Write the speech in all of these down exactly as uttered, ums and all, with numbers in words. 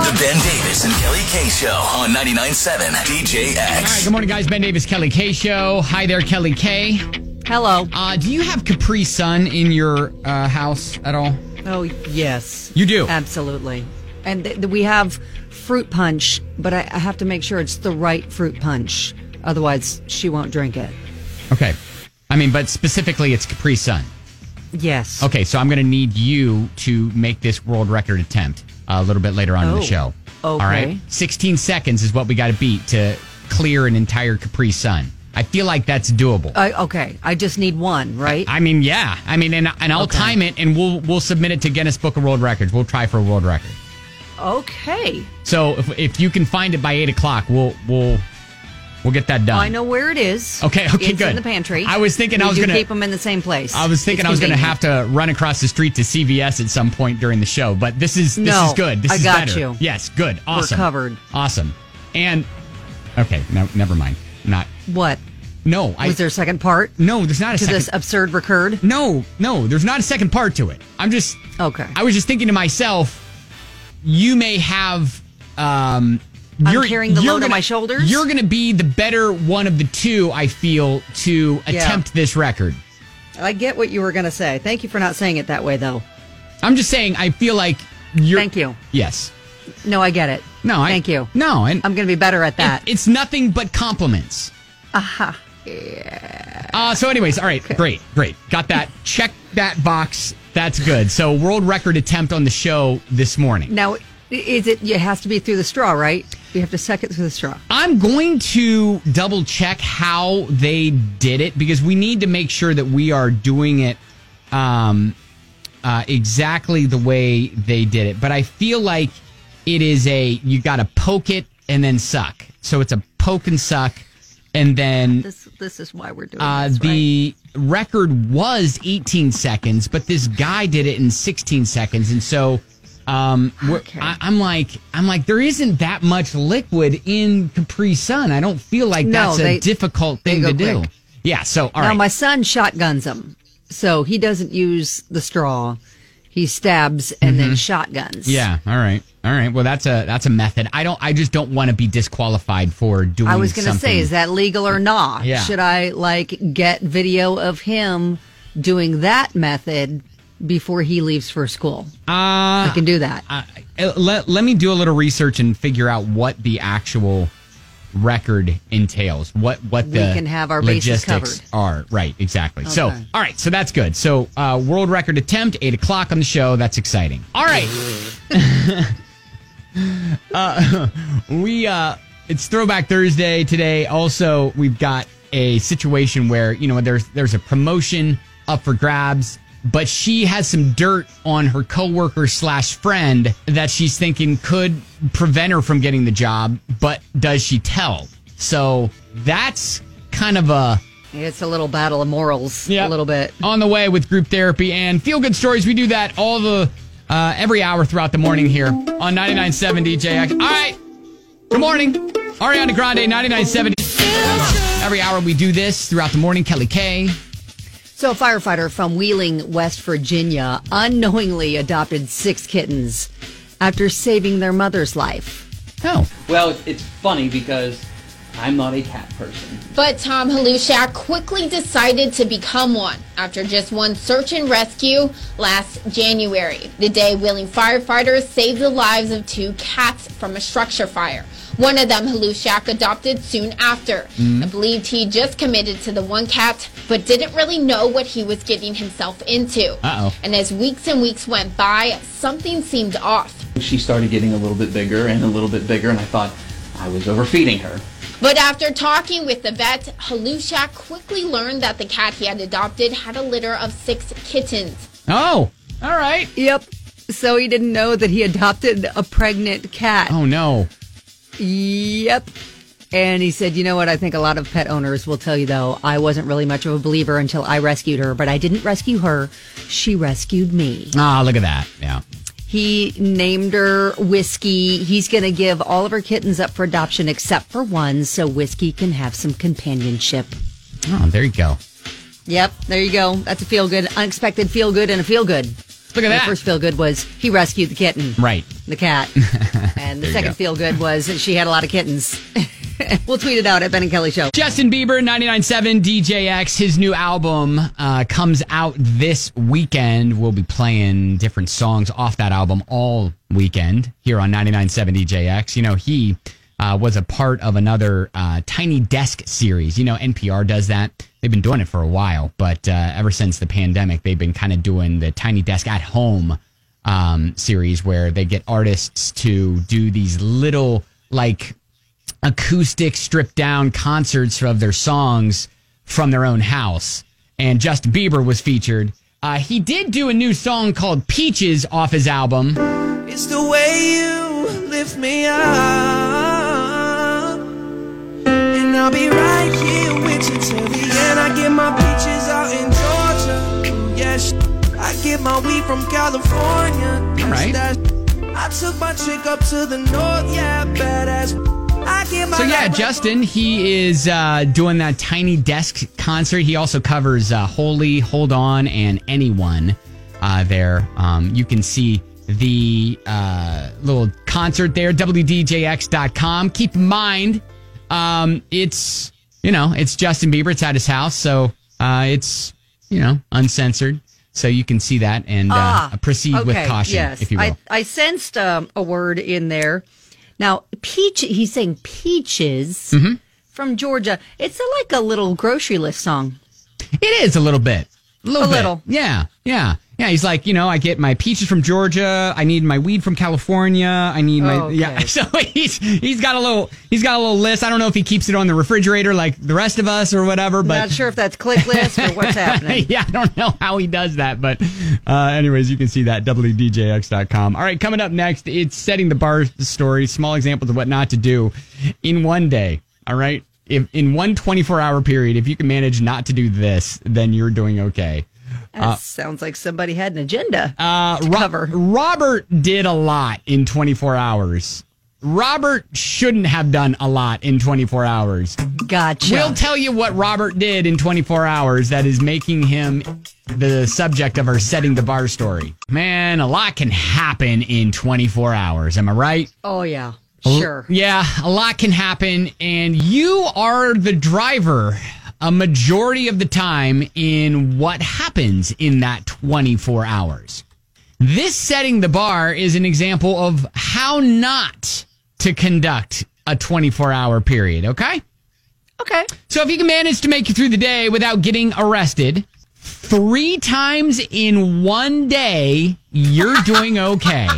The Ben Davis and Kelly K Show on ninety-nine point seven D J X. All right, good morning, guys. Ben Davis, Kelly K Show. Hi there, Kelly K. Hello. Uh, do you have Capri Sun in your uh, house at all? Oh, yes. You do? Absolutely. And th- th- we have fruit punch, but I-, I have to make sure it's the right fruit punch. Otherwise, she won't drink it. Okay. I mean, but specifically, it's Capri Sun. Yes. Okay, so I'm going to need you to make this world record attempt a little bit later on oh. in the show. Okay. All right? sixteen seconds is what we got to beat to clear an entire Capri Sun. I feel like that's doable. Uh, okay, I just need one, right? I mean, yeah. I mean, and, and I'll okay. time it, and we'll we'll submit it to Guinness Book of World Records. We'll try for a world record. Okay. So if, if you can find it by eight o'clock, we'll we'll we'll get that done. Oh, I know where it is. Okay, okay, it's good. in the pantry. I was thinking we I was do going to keep them in the same place. I was thinking it's I was going to convenient. have to run across the street to C V S at some point during the show, but this is this no, is good. This I is got better. you. Yes, good. Awesome. We're covered. Awesome. And okay, no, never mind. Not what? No, I was there a second part? No, there's not a to second. this absurd recurred? No, no, there's not a second part to it. I'm just okay. I was just thinking to myself, you may have. Um, I'm you're carrying the you're load gonna, on my shoulders. You're going to be the better one of the two, I feel, to Yeah. attempt this record. I get what you were going to say. Thank you for not saying it that way, though. I'm just saying, I feel like you're. Thank you. Yes. No, I get it. No, I, Thank you. No, and I'm going to be better at that. It, it's nothing but compliments. Aha. Uh-huh. Yeah. Uh, so, anyways, all right, okay. great, great. Got that. Check that box. That's good. So, world record attempt on the show this morning. Now, is it? It has to be through the straw, right? You have to suck it through the straw. I'm going to double check how they did it because we need to make sure that we are doing it um, uh, exactly the way they did it. But I feel like it is a you got to poke it and then suck. So it's a poke and suck. And then this this is why we're doing uh, this, the right? record was eighteen seconds, but this guy did it in sixteen seconds, and so um, okay. I, I'm like, I'm like, there isn't that much liquid in Capri Sun. I don't feel like no, that's they, a difficult thing to do. Quick. Yeah. So all now right. my son shotguns them, so he doesn't use the straw. He stabs and mm-hmm. then shotguns. Yeah. All right. All right. Well, that's a that's a method. I don't. I just don't want to be disqualified for doing. I was going to something. say, is that legal or not? Yeah. Should I like get video of him doing that method before he leaves for school? Uh, I can do that. Uh, let Let me do a little research and figure out what the actual record entails. What what we the can have our bases logistics covered. are. Right. Exactly. Okay. So all right. So that's good. So uh, world record attempt, eight o'clock on the show. That's exciting. All right. uh, we uh, it's Throwback Thursday today. Also, we've got a situation where you know there's there's a promotion up for grabs, but she has some dirt on her coworker slash friend that she's thinking could prevent her from getting the job. But does she tell? So that's kind of a. It's a little battle of morals, Yep. a little bit. On the way with group therapy and feel good stories. We do that all the uh, every hour throughout the morning here on ninety-nine point seven D J X. All right. Good morning. Ariana Grande, ninety-nine point seven. Every hour we do this throughout the morning. Kelly K. So a firefighter from Wheeling, West Virginia, unknowingly adopted six kittens after saving their mother's life. Oh. Well, it's funny because I'm not a cat person. But Tom Halushak quickly decided to become one after just one search and rescue last January, the day Wheeling firefighters saved the lives of two cats from a structure fire. One of them, Halushak, adopted soon after. Mm-hmm. I believed he just committed to the one cat, but didn't really know what he was getting himself into. Uh-oh. And as weeks and weeks went by, something seemed off. She started getting a little bit bigger and a little bit bigger, and I thought I was overfeeding her. But after talking with the vet, Halushak quickly learned that the cat he had adopted had a litter of six kittens. Oh, all right. Yep. So he didn't know that he adopted a pregnant cat. Oh, no. Yep. And he said, you know what, I think a lot of pet owners will tell you, though, I wasn't really much of a believer until I rescued her, but I didn't rescue her. She rescued me. Ah, look at that. Yeah. He named her Whiskey. He's going to give all of her kittens up for adoption except for one, so Whiskey can have some companionship. Oh, there you go. Yep, there you go. That's a feel-good, unexpected feel-good and a feel-good. Look at that. The first feel-good was he rescued the kitten. Right. the cat. And the second feel good was that she had a lot of kittens. We'll tweet it out at Ben and Kelly Show. Justin Bieber, ninety-nine point seven D J X. His new album uh, comes out this weekend. We'll be playing different songs off that album all weekend here on ninety-nine point seven D J X. You know, he uh, was a part of another uh, Tiny Desk series. You know, N P R does that. They've been doing it for a while, but uh, ever since the pandemic, they've been kind of doing the Tiny Desk at Home um, series where they get artists to do these little, like, acoustic stripped down concerts of their songs from their own house. And Justin Bieber was featured. Uh, he did do a new song called Peaches off his album. It's the way you lift me up, and I'll be right here with you till the end. I get my peaches out in Georgia, yes, I get my weed from California. All right. I took my chick up to the north, yeah, badass. So yeah, Justin, he is uh, doing that Tiny Desk concert. He also covers uh, Holy, Hold On, and Anyone uh, there. Um, you can see the uh, little concert there, W D J X dot com. Keep in mind, um, it's, you know, it's Justin Bieber. It's at his house, so uh, it's, you know, uncensored. So you can see that and uh, ah, proceed okay, with caution, yes. if you will. I, I sensed um, a word in there. Now, peach, he's saying peaches mm-hmm. from Georgia. It's a, like a little grocery list song. It is a little bit. A little a bit. little. Yeah, yeah. Yeah, he's like, you know, I get my peaches from Georgia. I need my weed from California. I need my oh, okay. yeah. So he's he's got a little he's got a little list. I don't know if he keeps it on the refrigerator like the rest of us or whatever. But not sure if that's click list or what's happening. Yeah, I don't know how he does that. But uh, anyways, you can see that W D J X dot com. All right, coming up next, it's setting the bar story. Small examples of what not to do in one day. All right, if in one twenty-four hour period, if you can manage not to do this, then you're doing okay. That Uh, sounds like somebody had an agenda Uh, to Ro- cover. Robert did a lot in twenty-four hours. Robert shouldn't have done a lot in twenty-four hours. Gotcha. We'll tell you what Robert did in twenty-four hours that is making him the subject of our setting the bar story. Man, a lot can happen in twenty-four hours. Am I right? Oh, yeah. Sure. Yeah, a lot can happen, and you are the driver a majority of the time in what happens in that twenty-four hours. This setting the bar is an example of how not to conduct a twenty-four hour period, okay? Okay. So if you can manage to make it through the day without getting arrested three times in one day, you're doing okay.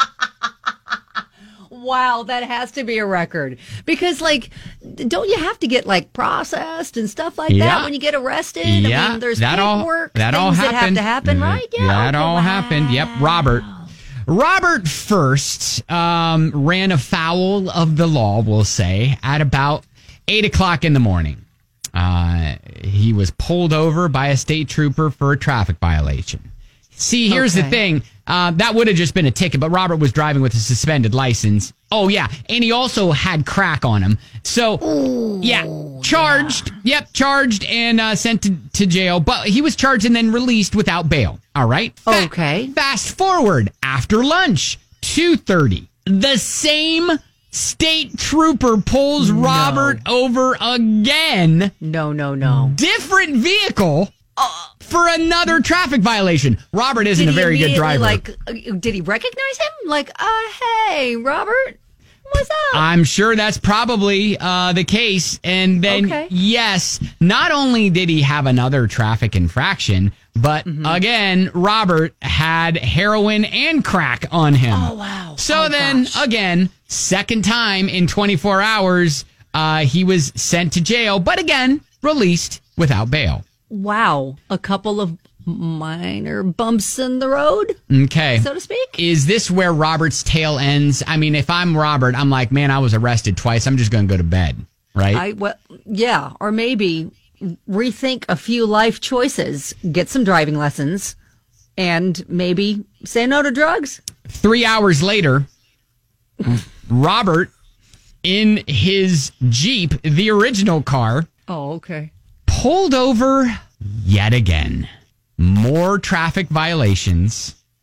Wow, that has to be a record. Because, like, don't you have to get, like, processed and stuff like Yeah. that when you get arrested? Yeah, I mean, there's that all paperwork, that things all that have happened. to happen, right? Yeah. that okay, all wow. happened. Yep, Robert. Robert first um, ran afoul of the law, we'll say, at about eight o'clock in the morning. Uh, he was pulled over by a state trooper for a traffic violation. See, here's Okay. the thing. Uh, that would have just been a ticket, but Robert was driving with a suspended license. Oh, yeah. And he also had crack on him. So, Ooh, yeah, charged. Yeah. Yep, charged and uh, sent to, to jail. But he was charged and then released without bail. All right? Fa- Okay. Fast forward after lunch, two thirty. The same state trooper pulls No. Robert over again. No, no, no. Different vehicle. For another traffic violation. Robert isn't Did a he very good immediately, driver. Like, uh, did he recognize him? Like, uh, hey, Robert, what's up? I'm sure that's probably uh, the case. And then, Okay. yes, not only did he have another traffic infraction, but Mm-hmm. again, Robert had heroin and crack on him. Oh, wow. So Oh, then, gosh. again, second time in twenty-four hours, uh, he was sent to jail, but again, released without bail. Wow. A couple of minor bumps in the road, Okay. so to speak. Is this where Robert's tale ends? I mean, if I'm Robert, I'm like, man, I was arrested twice. I'm just going to go to bed, right? I well, yeah, or maybe rethink a few life choices, get some driving lessons, and maybe say no to drugs. Three hours later, Robert, in his Jeep, the original car, Oh, okay. pulled over yet again. More traffic violations.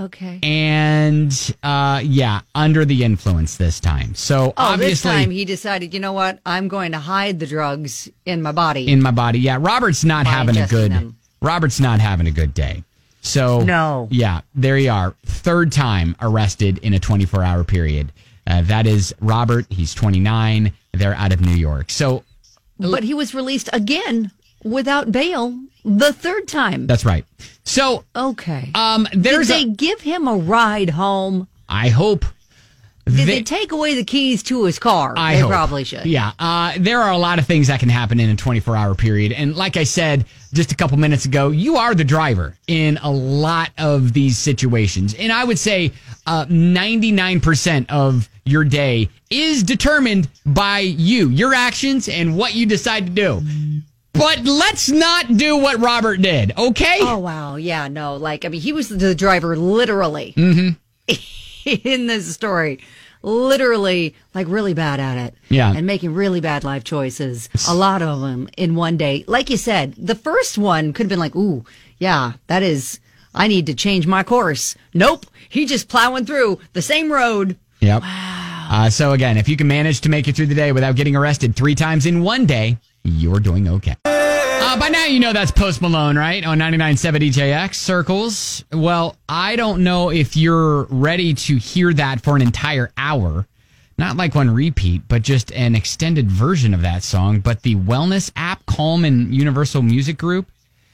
Okay. And, uh, yeah, under the influence this time. So, Oh, obviously, this time he decided, you know what? I'm going to hide the drugs in my body. in my body. Yeah, Robert's not By having a ingesting good, them. Robert's not having a good day. So, No. yeah, there you are. Third time arrested in a twenty-four hour period. Uh, that is Robert. He's twenty-nine. They're out of New York. So, But he was released again without bail the third time. that's right. So, Okay. um, Did there's they a, give him a ride home? I hope. Did They- they, take away the keys to his car? I they hope. probably should. Yeah. Uh, there are a lot of things that can happen in a twenty-four hour period. And like I said just a couple minutes ago, you are the driver in a lot of these situations. And I would say uh, ninety-nine percent of your day is determined by you, your actions, and what you decide to do. But let's not do what Robert did, okay? Oh, wow. Yeah, no. Like, I mean, he was the driver literally in this story. Literally, like, really bad at it. Yeah. And making really bad life choices. A lot of them in one day. Like you said, the first one could have been like, ooh, yeah, that is, I need to change my course. Nope. He just plowing through the same road. Yep. Wow. Uh, so again, if you can manage to make it through the day without getting arrested three times in one day, you're doing okay. Uh, by now, you know that's Post Malone, right? On ninety-nine point seven D J X, Circles. Well, I don't know if you're ready to hear that for an entire hour. Not like one repeat, but just an extended version of that song. But the wellness app, Calm and Universal Music Group,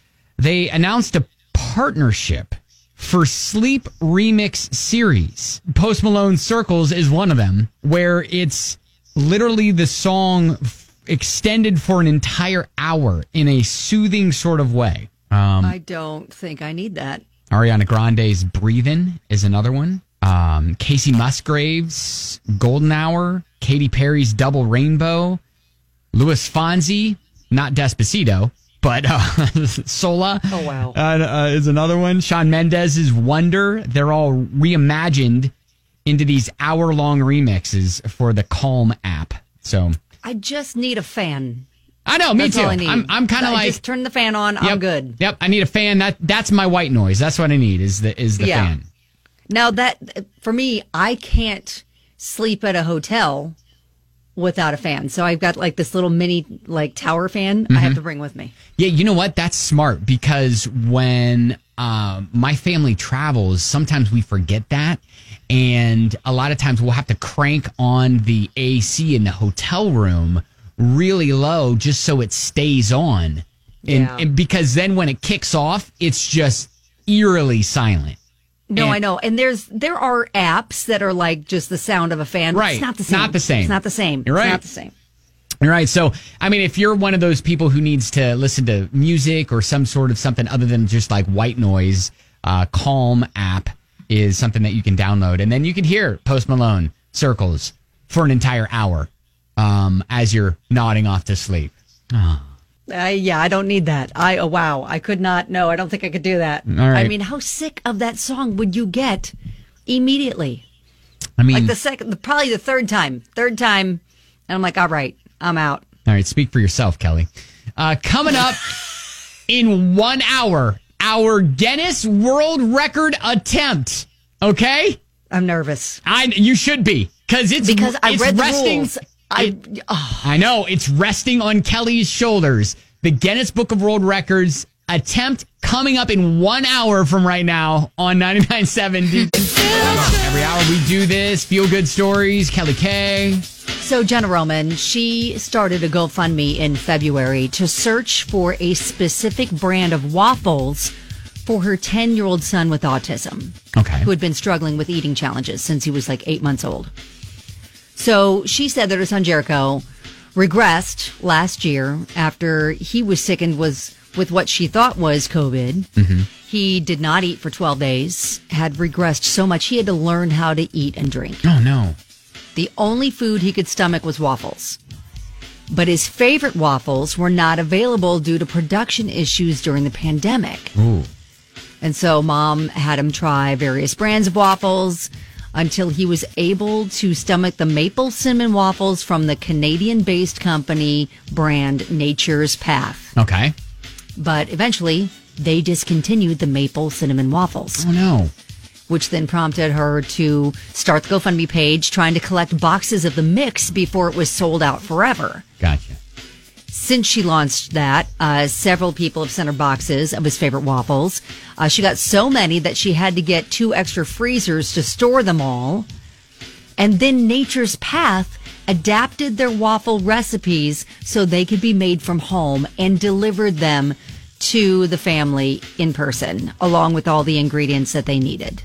they announced a partnership for Sleep Remix series. Post Malone Circles is one of them, where it's literally the song extended for an entire hour in a soothing sort of way. Um, I don't think I need that. Ariana Grande's Breathin' is another one. Um, Casey Musgrave's Golden Hour. Katy Perry's Double Rainbow. Louis Fonsi, not Despacito, but uh, Sola. Oh, wow. Uh, uh, is another one. Shawn Mendes's Wonder. They're all reimagined into these hour-long remixes for the Calm app. So I just need a fan. I know, me That's too. all I need. I'm, I'm kind of I like, just turn the fan on. yep, I'm good. Yep, I need a fan. That that's my white noise. That's what I need. Is the is the Yeah. fan. Now that for me, I can't sleep at a hotel without a fan. So I've got like this little mini like tower fan I Mm-hmm. have to bring with me. Yeah, you know what? That's smart because when um, my family travels, sometimes we forget that. And a lot of times we'll have to crank on the A C in the hotel room really low just so it stays on. And, Yeah. and because then when it kicks off, it's just eerily silent. No, And- I know. And there's there are apps that are like just the sound of a fan. but Right. It's not the same. Not the same. It's not the same. You're It's right. not the same. All right. So, I mean, if you're one of those people who needs to listen to music or some sort of something other than just like white noise, uh, Calm app is something that you can download. And then you can hear Post Malone Circles for an entire hour um, as you're nodding off to sleep. Uh, yeah, I don't need that. I oh, wow, I could not. No, I don't think I could do that. All right. I mean, how sick of that song would you get immediately? I mean, Like the second, the, probably the third time, third time, and I'm like, all right, I'm out. all right. Speak for yourself, Kelly. Uh, coming up in one hour, our Guinness World Record attempt. Okay? I'm nervous I you should be because it's because I it's read the resting, rules. I it- oh, I know it's resting on Kelly's shoulders. The Guinness Book of World Records attempt coming up in one hour from right now on ninety-nine point seven. Every hour we do this. Feel good stories. Kelly K. So Jenna Roman, she started a GoFundMe in February to search for a specific brand of waffles for her ten-year-old son with autism. Okay. Who had been struggling with eating challenges since he was like eight months old. So she said that her son Jericho regressed last year after he was sickened was with what she thought was COVID. Mm-hmm. He did not eat for twelve days, had regressed so much he had to learn how to eat and drink. Oh no. The only food he could stomach was waffles. But his favorite waffles were not available due to production issues during the pandemic. Ooh. And so mom had him try various brands of waffles until he was able to stomach the maple cinnamon waffles from the Canadian-based company brand Nature's Path. Okay. But eventually, they discontinued the maple cinnamon waffles. Oh no. which then prompted her to start the GoFundMe page trying to collect boxes of the mix before it was sold out forever. Gotcha. Since she launched that, uh, several people have sent her boxes of his favorite waffles. Uh, she got so many that she had to get two extra freezers to store them all. And then Nature's Path adapted their waffle recipes so they could be made from home and delivered them to the family in person, along with all the ingredients that they needed.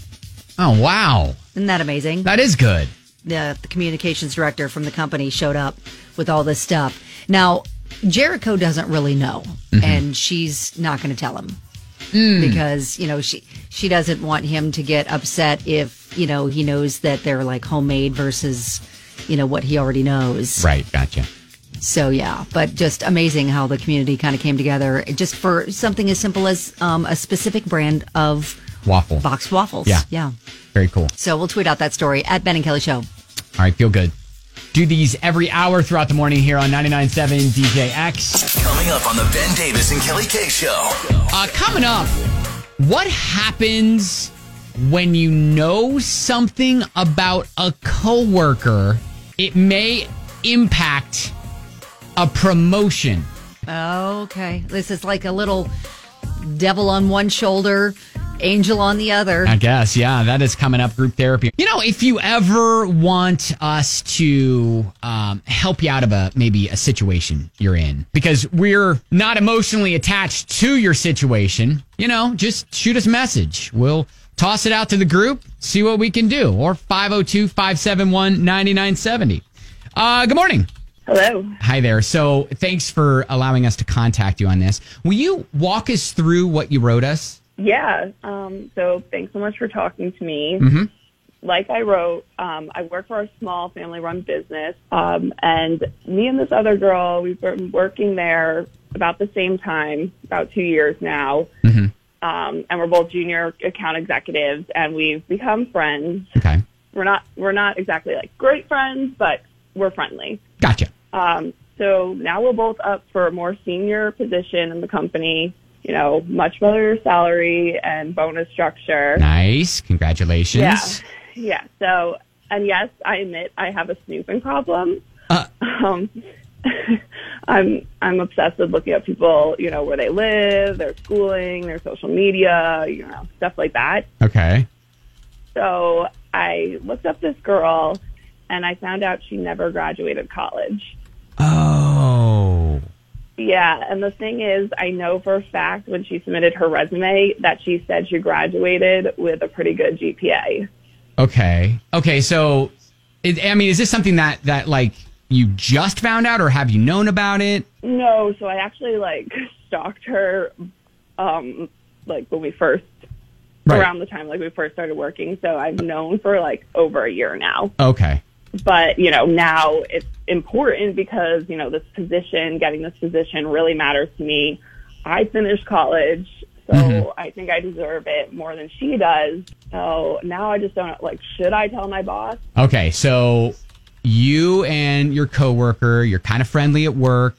Oh, wow. Isn't that amazing? That is good. The, the communications director from the company showed up with all this stuff. Now, Jericho doesn't really know, mm-hmm. and she's not going to tell him mm. because, you know, she she doesn't want him to get upset if, you know, he knows that they're like homemade versus, you know, what he already knows. Right. Gotcha. So, yeah, but just amazing how the community kind of came together just for something as simple as um, a specific brand of waffle boxed waffles. Yeah. Yeah. Very cool. So we'll tweet out that story at Ben and Kelly Show. All right. Feel good. Do these every hour throughout the morning here on ninety-nine point seven D J X. Coming up on the Ben Davis and Kelly K Show. Uh, coming up, what happens when you know something about a coworker? It may impact a promotion. Okay. This is like a little devil on one shoulder, angel on the other. I guess, yeah, that is coming up, group therapy. You know, if you ever want us to um, help you out of a maybe a situation you're in, because we're not emotionally attached to your situation, you know, just shoot us a message. We'll toss it out to the group, see what we can do. Or five oh two, five seven one, nine nine seven oh. Uh, good morning. Hello. Hi there. So thanks for allowing us to contact you on this. Will you walk us through what you wrote us? Yeah. Um, so thanks so much for talking to me. Mm-hmm. Like I wrote, um, I work for a small family-run business, um, and me and this other girl, we've been working there about the same time, about two years now, mm-hmm. um, and we're both junior account executives, and we've become friends. Okay. We're not we're not exactly like great friends, but we're friendly. Gotcha. Um, so now we're both up for a more senior position in the company. You know, much better salary and bonus structure. Nice. Congratulations. Yeah. Yeah. So, and yes, I admit I have a snooping problem. Uh, um, I'm, I'm obsessed with looking at people, you know, where they live, their schooling, their social media, you know, stuff like that. Okay. So I looked up this girl and I found out she never graduated college. Oh. Yeah, and the thing is, I know for a fact when she submitted her resume that she said she graduated with a pretty good G P A. Okay. Okay, so, it, I mean, is this something that, that, like, you just found out, or have you known about it? No, so I actually, like, stalked her, um, like, when we first, right. around the time, like, we first started working. So I've known for, like, over a year now. Okay. But, you know, now it's important because, you know, this position, getting this position really matters to me. I finished college, so mm-hmm. I think I deserve it more than she does. So now I just don't, like, should I tell my boss? Okay, so you and your coworker, you're kind of friendly at work,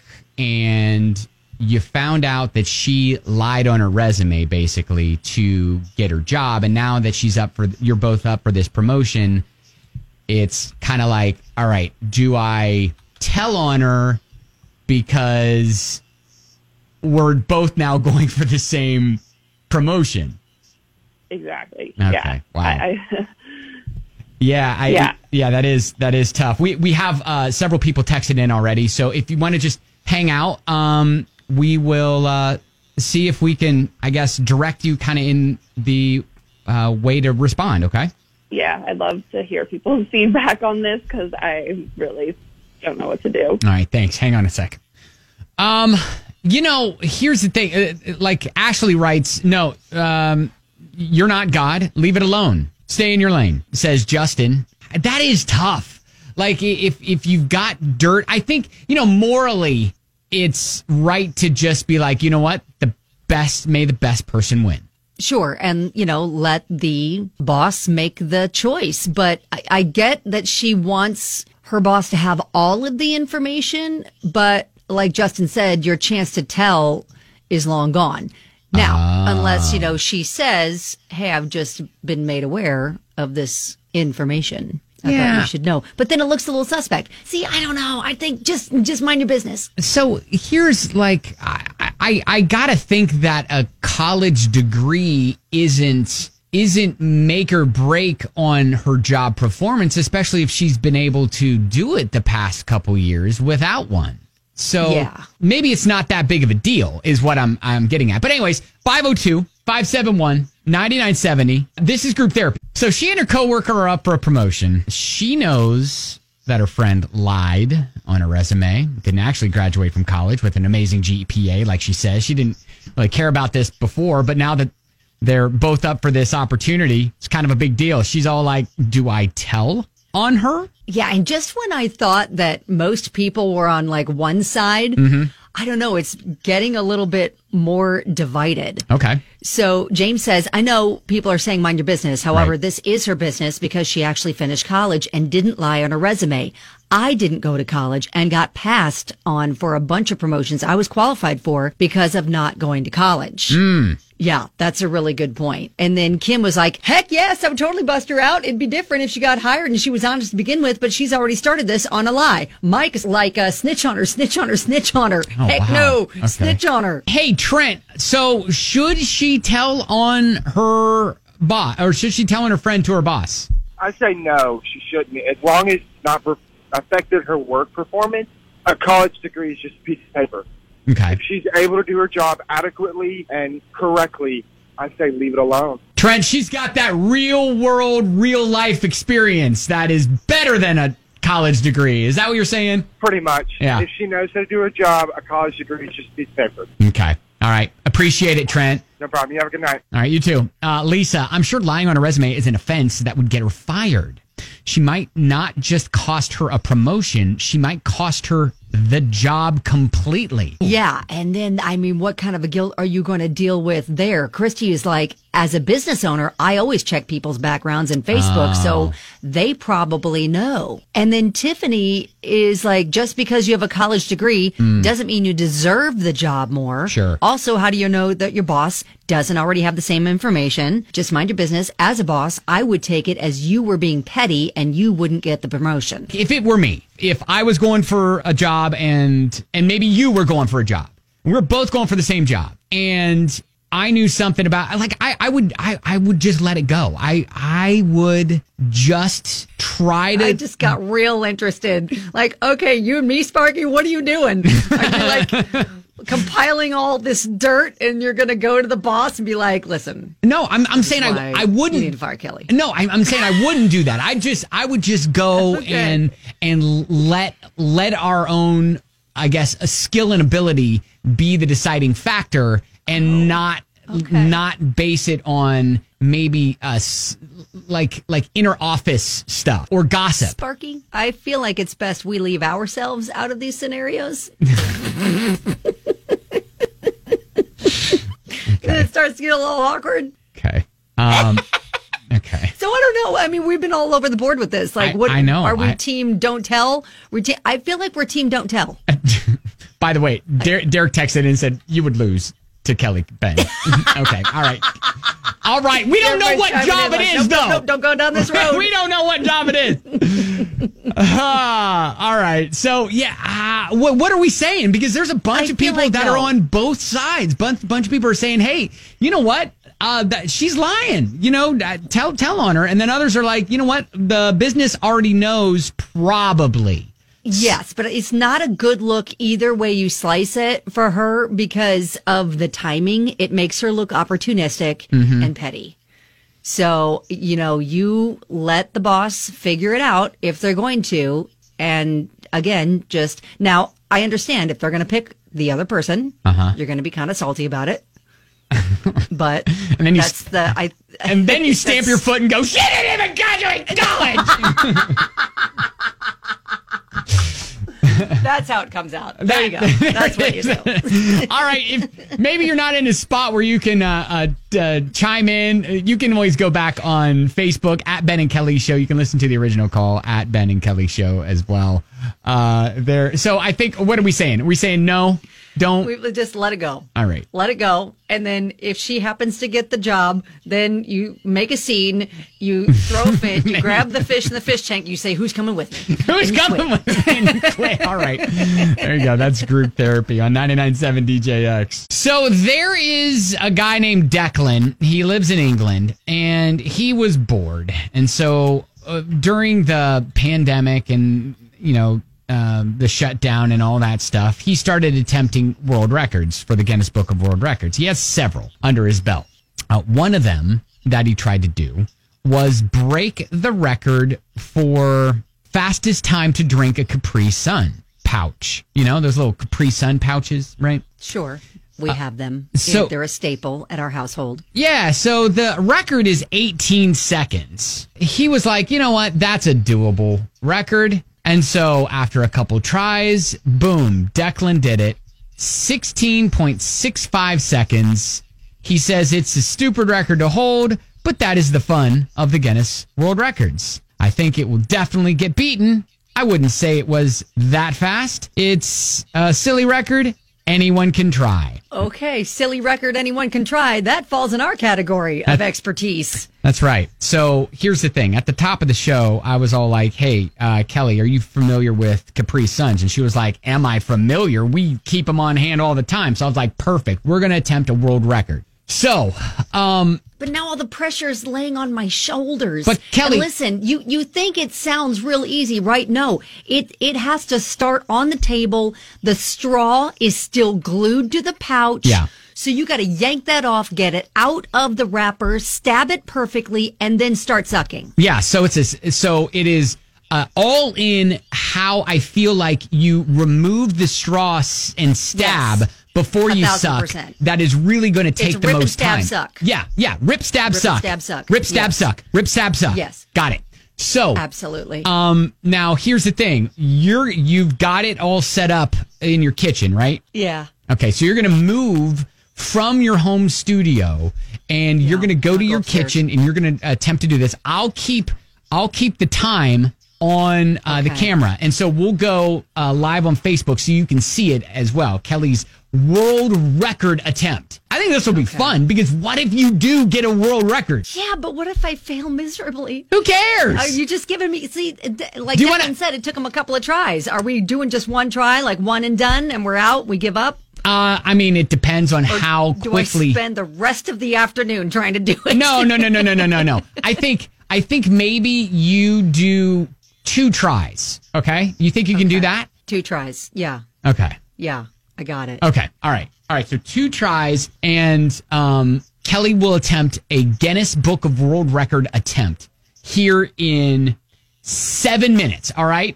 and you found out that she lied on her resume, basically, to get her job. And now that she's up for, you're both up for this promotion, it's kind of like, all right, do I tell on her because we're both now going for the same promotion? Exactly. Okay. Yeah. Wow. I, I, yeah. I, yeah. Yeah. That is that is tough. We we have uh, several people texted in already, so if you want to just hang out, um, we will uh, see if we can, I guess, direct you kind of in the uh, way to respond. Okay. Yeah, I'd love to hear people's feedback on this because I really don't know what to do. All right, thanks. Hang on a sec. Um, you know, here's the thing. Uh, like Ashley writes, no, um, you're not God. Leave it alone. Stay in your lane, says Justin. That is tough. Like if if you've got dirt, I think, you know, morally, it's right to just be like, you know what, the best, may the best person win. Sure. And, you know, let the boss make the choice. But I, I get that she wants her boss to have all of the information. But like Justin said, your chance to tell is long gone. Now, Ah. unless, you know, she says, hey, I've just been made aware of this information. I Yeah. thought you should know. But then it looks a little suspect. See, I don't know. I think just just mind your business. So here's like, I, I, I gotta think that a college degree isn't isn't make or break on her job performance, especially if she's been able to do it the past couple years without one. So Yeah. maybe it's not that big of a deal is what I'm I'm getting at. But anyways, five oh two, five seven one, nine nine seven oh. This is group therapy. So she and her coworker are up for a promotion. She knows that her friend lied on her resume, didn't actually graduate from college with an amazing G P A, like she says. She didn't really care about this before, but now that they're both up for this opportunity, it's kind of a big deal. She's all like, do I tell on her? Yeah, and just when I thought that most people were on like one side, Mm-hmm. I don't know, it's getting a little bit more divided. Okay. So James says, I know people are saying mind your business. However, Right. this is her business because she actually finished college and didn't lie on her resume. I didn't go to college and got passed on for a bunch of promotions I was qualified for because of not going to college. Yeah, that's a really good point. And then Kim was like, heck yes, I would totally bust her out. It'd be different if she got hired and she was honest to begin with, but she's already started this on a lie. Mike is like, uh, snitch on her, snitch on her, snitch on her. Oh, heck wow. no, Okay. snitch on her. Hey, Trent, so should she tell on her boss, or should she tell on her friend to her boss? I say no, she shouldn't. As long as it's not per- affected her work performance, a college degree is just a piece of paper. Okay. If she's able to do her job adequately and correctly, I say leave it alone. Trent, she's got that real world, real life experience that is better than a college degree. Is that what you're saying? Pretty much. Yeah. If she knows how to do her job, a college degree is just a piece of paper. Okay. All right. Appreciate it, Trent. No problem. You have a good night. All right, you too. Uh, Lisa, I'm sure lying on a resume is an offense that would get her fired. She might not just cost her a promotion, she might cost her the job completely. Yeah. And then, I mean, what kind of a guilt are you going to deal with there? Christy is like, as a business owner, I always check people's backgrounds in Facebook, Oh. so they probably know. And then Tiffany is like, just because you have a college degree doesn't mean you deserve the job more. Sure. Also, how do you know that your boss doesn't already have the same information? Just mind your business. As a boss, I would take it as you were being petty and you wouldn't get the promotion. If it were me, if I was going for a job and and maybe you were going for a job, we're both going for the same job, and I knew something about, like, I, I would I, I would just let it go. I I would just try to. I just got real interested. Like, okay, you and me, Sparky, what are you doing? Are you like compiling all this dirt and you're going to go to the boss and be like, listen. no, I'm I'm saying I why I You need wouldn't. to fire Kelly. No, I, I'm saying I wouldn't do that. I just I would just go Okay. and and let let our own, I guess, a skill and ability be the deciding factor, and not Okay. not base it on maybe us like like inner office stuff or gossip. Sparky, I feel like it's best we leave ourselves out of these scenarios. It starts to get a little awkward. Okay. Um, okay. So I don't know. I mean, we've been all over the board with this. Like, I- what I know. are we? I- Team don't tell. We te- I feel like we're team don't tell. By the way, Der- Derek texted and said you would lose to Kelly Ben. Okay. All right. All right. We don't know Everybody's what chiming job in it like, is, nope, nope, though. nope, don't go down this road. We don't know what job it is. Ah, all right. So, yeah, uh, what, what are we saying? Because there's a bunch I of feel people like that no. are on both sides. Bunch, bunch of people are saying, hey, you know what? Uh, that, she's lying. You know, uh, tell tell on her. And then others are like, you know what? The business already knows, probably. Yes, but it's not a good look either way you slice it for her because of the timing. It makes her look opportunistic Mm-hmm. and petty. So, you know, you let the boss figure it out if they're going to. And again, just now, I understand if they're going to pick the other person, Uh-huh. you're going to be kind of salty about it. But And then you that's the I. And then you stamp that's- your foot and go, she didn't even graduate college. That's how it comes out. There you go. That's what you do. All right. If maybe you're not in a spot where you can uh, uh, uh, chime in, uh, you can always go back on Facebook at Ben and Kelly Show. You can listen to the original call at Ben and Kelly Show as well. Uh, there. So I think, what are we saying? Are we saying no? Don't. We just let it go. All right. Let it go. And then if she happens to get the job, then you make a scene, you throw a fish, you grab the fish in the fish tank, you say, who's coming with me? Who's coming with me? And you quit. All right. There you go. That's group therapy on ninety-nine point seven D J X. So there is a guy named Declan. He lives in England, and he was bored. And so uh, during the pandemic and, you know, Um, the shutdown and all that stuff, he started attempting world records for the Guinness Book of World Records. He has several under his belt. Uh, one of them that he tried to do was break the record for fastest time to drink a Capri Sun pouch. You know, those little Capri Sun pouches, right? Sure. We have them. so- They're a staple at our household. Yeah, so the record is eighteen seconds. He was like, you know what? That's a doable record. And so after a couple tries, boom, Declan did it. sixteen point six five seconds. He says it's a stupid record to hold, but that is the fun of the Guinness World Records. I think it will definitely get beaten. I wouldn't say it was that fast. It's a silly record. Anyone can try. Okay, silly record anyone can try. That falls in our category of expertise. That's right. So here's the thing. At the top of the show, I was all like, hey, uh, Kelly, are you familiar with Capri Suns? And she was like, am I familiar? We keep them on hand all the time. So I was like, perfect. We're going to attempt a world record. So, um, But now all the pressure is laying on my shoulders. But Kelly- And listen, you, you think it sounds real easy, right? No, it, it has to start on the table. The straw is still glued to the pouch. Yeah. So you got to yank that off, get it out of the wrapper, stab it perfectly, and then start sucking. yeah, so it's a, so it is uh, all in how I feel like you remove the straw s- and stab Yes. before A you thousand suck. percent. That is really going to take It's the rip and most stab time. suck. Yeah, yeah, rip, stab, Rip and suck. stab, suck. Rip, stab, Yes. suck. Rip, stab, suck. Yes. Got it. So, Absolutely. um, now here's the thing. You're you've got it all set up in your kitchen, right? yeah. Okay, so you're going to move from your home studio and you're going to go I'll to go your upstairs. kitchen and you're going to attempt to do this. I'll keep I'll keep the time on uh, the Okay. camera. And so we'll go uh, live on Facebook so you can see it as well. Kelly's world record attempt. I think this will be fun because what if you do get a world record? Yeah, but what if I fail miserably? Who cares? Are you just giving me, see, th- like Do you Declan wanna- said, it took him a couple of tries. Are we doing just one try, like one and done, and we're out, we give up? uh, I mean, it depends on Or how do quickly. I spend the rest of the afternoon trying to do it? No, no, no, no, no, no, no, no. I think I think maybe you do two tries. Okay, you think you can do that? Two tries. Yeah. Okay. Yeah. I got it. Okay. All right. All right. So two tries, and um, Kelly will attempt a Guinness Book of World Record attempt here in seven minutes. All right.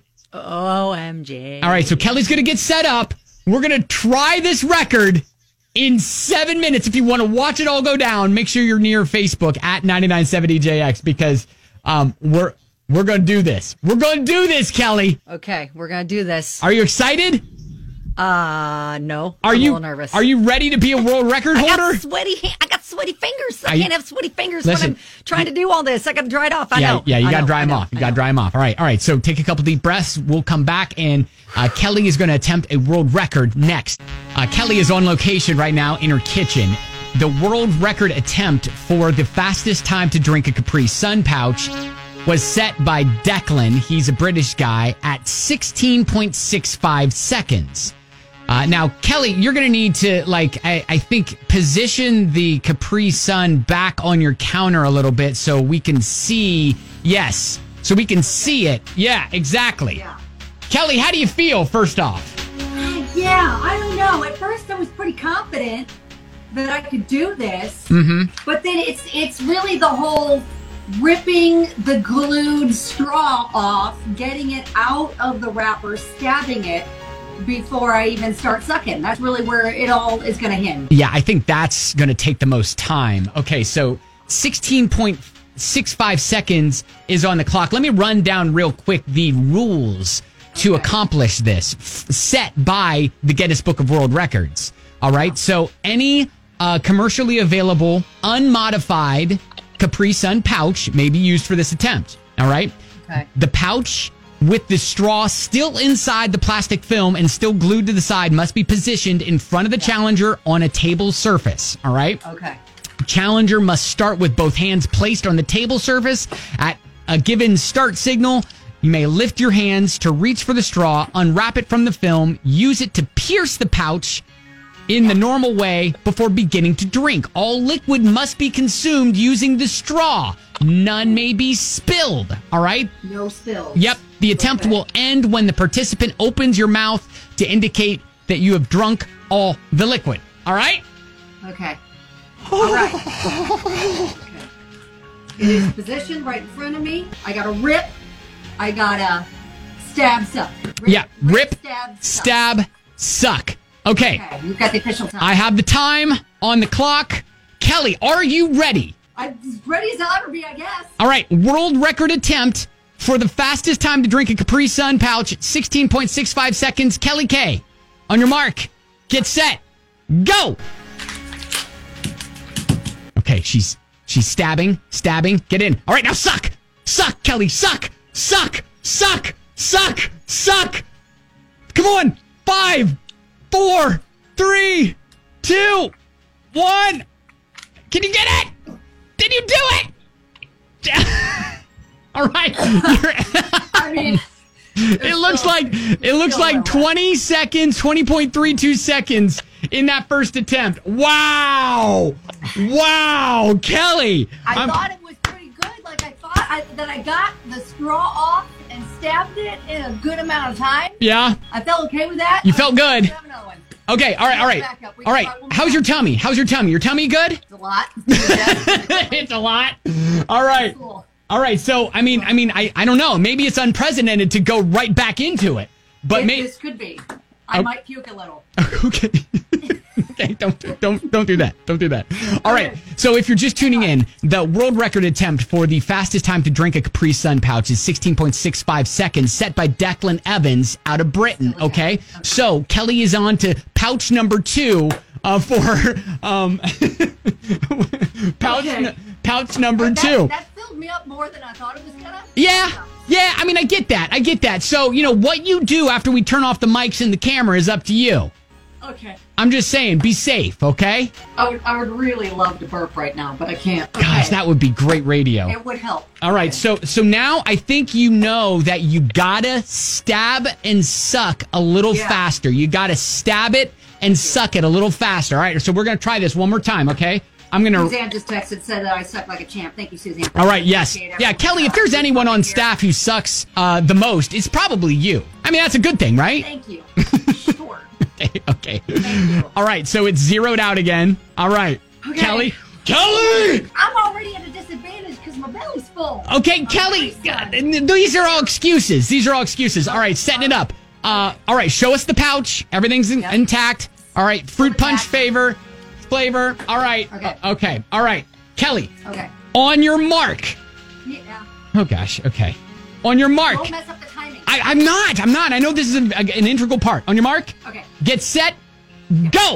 O M G. All right. So Kelly's going to get set up. We're going to try this record in seven minutes. If you want to watch it all go down, make sure you're near Facebook at ninety-nine point seven D J X because um, we're we're going to do this. We're going to do this, Kelly. Okay, we're going to do this. Are you excited? Uh, no. Are I'm you a little nervous. Are you ready to be a world record I holder? got sweaty ha- I got sweaty fingers. I Are you- can't have sweaty fingers Listen, when I'm trying to do all this. I got to dry it off. I yeah, know. yeah, you I got to know, dry I them know, off. You I got to know. dry them off. All right, all right. So take a couple deep breaths. We'll come back, and uh, Kelly is going to attempt a world record next. Uh, Kelly is on location right now in her kitchen. The world record attempt for the fastest time to drink a Capri Sun pouch was set by Declan. He's a British guy at sixteen point six five seconds. Uh, now, Kelly, you're going to need to, like, I, I think, position the Capri Sun back on your counter a little bit so we can see. Yes, so we can see it. Yeah, exactly. Yeah. Kelly, how do you feel, first off? Yeah, I don't know. At first, I was pretty confident that I could do this, Mm-hmm. but then it's it's really the whole ripping the glued straw off, getting it out of the wrapper, stabbing it before I even start sucking. That's really where it all is going to hinge. Yeah, I think that's going to take the most time. Okay, so sixteen point six five seconds is on the clock. Let me run down real quick the rules to accomplish this, f- set by the Guinness Book of World Records. All right, so any uh, commercially available, unmodified Capri Sun pouch may be used for this attempt. All right? Okay. The pouch with the straw still inside the plastic film and still glued to the side must be positioned in front of the challenger on a table surface. All right? Okay. Challenger must start with both hands placed on the table surface. At a given start signal, you may lift your hands to reach for the straw, unwrap it from the film, use it to pierce the pouch in the normal way before beginning to drink. All liquid must be consumed using the straw. None may be spilled. All right? No spills. Yep. The attempt Okay. will end when the participant opens your mouth to indicate that you have drunk all the liquid. All right? Okay. All right. Okay. It is positioned right in front of me. I got to rip. I got to stab, suck. Rip, Yeah. Rip, stab, suck. stab, suck. Okay. Okay, you've got the official time. I have the time on the clock. Kelly, are you ready? I'm as ready as I'll ever be, I guess. All right. World record attempt for the fastest time to drink a Capri Sun pouch, sixteen point six five seconds. Kelly K, on your mark, get set, go. Okay, she's she's stabbing, stabbing. Get in. All right, now suck, suck, Kelly, suck, suck, suck, suck, suck. Come on, five, four, three, two, one. Can you get it? Did you do it? All right. I mean, It looks like it looks like twenty seconds, twenty point three two seconds in that first attempt. Wow. Wow, Kelly. I I'm- thought it was pretty good. Like I thought I, that I got the straw off and stabbed it in a good amount of time. Yeah. I felt okay with that. You felt good. Have another one. Okay, all right, all right. Back up. We All can right. try one How's more. your tummy? How's your tummy? Your tummy good? It's a lot. It's a lot. All right. Cool. All right. So, I mean, I mean, I, I don't know. Maybe it's unprecedented to go right back into it. But It- maybe this could be. I Oh. might puke a little. Okay. Okay, don't don't don't do that. Don't do that. All right. So if you're just tuning in, the world record attempt for the fastest time to drink a Capri Sun pouch is sixteen point six five seconds, set by Declan Evans out of Britain. Okay. So Kelly is on to pouch number two uh, for um pouch Okay. n- pouch number But that, two. That filled me up more than I thought it was gonna. Yeah. Yeah, I mean, I get that. I get that. So, you know, what you do after we turn off the mics and the camera is up to you. Okay. I'm just saying, be safe, okay? I would, I would really love to burp right now, but I can't. Gosh, Okay. that would be great radio. It would help. All right, so so now I think you know that you gotta stab and suck a little Yeah. faster. You gotta stab it and suck it a little faster. All right, so we're gonna try this one more time, okay? I'm gonna. Suzanne just texted, said that I suck like a champ. Thank you, Suzanne. All right, yes, Appreciate yeah, everyone. Kelly. If there's anyone on staff who sucks uh, the most, it's probably you. I mean, that's a good thing, right? Thank you. Sure. Okay, okay. Thank you. All right, so it's zeroed out again. All right, Okay. Kelly. Kelly. I'm already at a disadvantage because my belly's full. Okay, I'm Kelly, pretty uh, sad. these are all excuses. These are all excuses. All right, setting it up. Uh, all right, show us the pouch. Everything's in- Yep. intact. All right, fruit punch Intact. favor, flavor. All right. Okay. Uh, okay. All right, Kelly, Okay. on your mark. Yeah. Oh, gosh. Okay. On your mark. Don't mess up the timing. I, I'm not. I'm not. I know this is a, a- an integral part. On your mark. Okay. Get set. Go.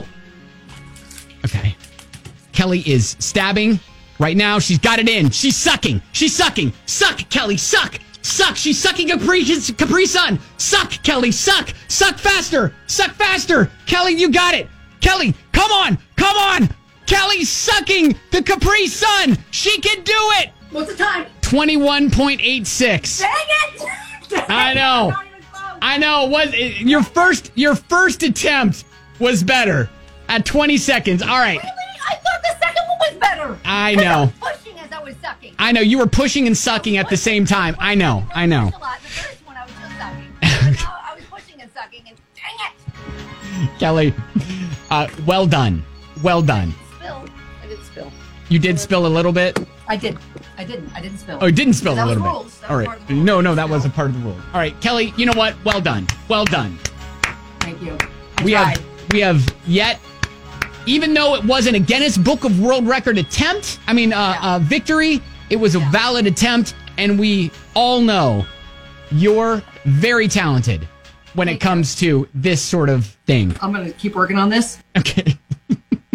Okay. Kelly is stabbing. Right now, she's got it in. She's sucking. She's sucking. Suck, Kelly. Suck. Suck. She's sucking Capri, Capri Sun. Suck, Kelly. Suck. Suck faster. Suck faster. Kelly, you got it. Kelly, come on. Come on. Kelly's sucking the Capri Sun. She can do it. What's the time? twenty-one point eight six. Dang it! Dang I it, know. I'm not even close. I know. Was your first your first attempt was better at twenty seconds. All right. Really? I thought the second one was better. I 'Cause know. I was pushing as I was sucking. I know you were pushing and sucking at the same time. I know. I know. The first one I was just sucking. But now I was pushing and sucking, and dang it! Kelly, uh, well done. Well done. Spill. I did spill. You did spill a little bit. I did. I didn't. I didn't spill. Oh, you didn't spill That a was little rules. bit. That All was right. part of the rules. No, no, that wasn't part of the rules. All right, Kelly. You know what? Well done. Well done. Thank you. I We tried. have we have yet, even though it wasn't a Guinness Book of World Record attempt, I mean, uh, Yeah. uh, victory, it was a Yeah. valid attempt, and we all know you're very talented when it Thank you. comes to this sort of thing. I'm gonna keep working on this. Okay.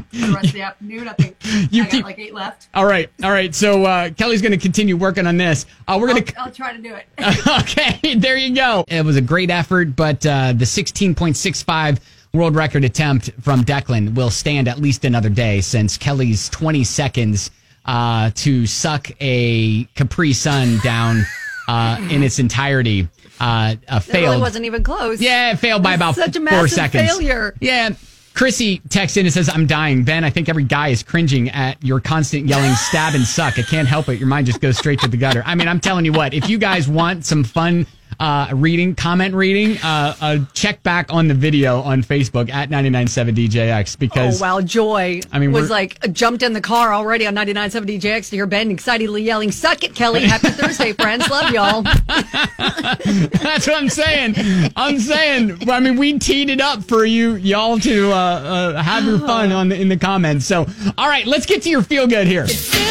the rest of the afternoon. I think You I got keep- like eight left. All right, all right. So uh, Kelly's going to continue working on this. Uh, we're going to. I'll, I'll try to do it. Okay, there you go. It was a great effort, but uh, the sixteen point six five world record attempt from Declan will stand at least another day, since Kelly's twenty seconds uh, to suck a Capri Sun down uh, in its entirety uh, uh, It really failed. wasn't even close. Yeah, it failed by about Such a four massive seconds. failure. Yeah. Chrissy texts in and says, I'm dying. Ben, I think every guy is cringing at your constant yelling, stab and suck. I can't help it. Your mind just goes straight to the gutter. I mean, I'm telling you what, if you guys want some fun uh, reading, comment reading, uh, uh, check back on the video on Facebook at ninety-nine point seven D J X, because Oh, wow. Joy I mean, was we're- like, jumped in the car already on ninety-nine point seven D J X to hear Ben excitedly yelling, suck it, Kelly. Happy Thursday, friends. Love y'all. that's what I'm saying. I'm saying, I mean, we teed it up for you, y'all to uh, uh, have your fun on the, in the comments. So, all right, let's get to your feel good here.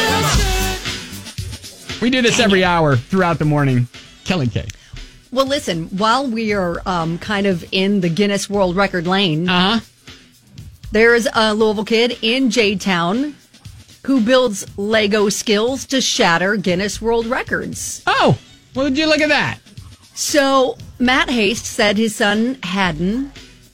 We do this every hour throughout the morning. Kelly K. Well, listen, while we are um, kind of in the Guinness World Record lane, Uh huh. there's a Louisville kid in J-Town who builds Lego skills to shatter Guinness World Records. Oh, well, did you look at that? So Matt Haste said his son Haddon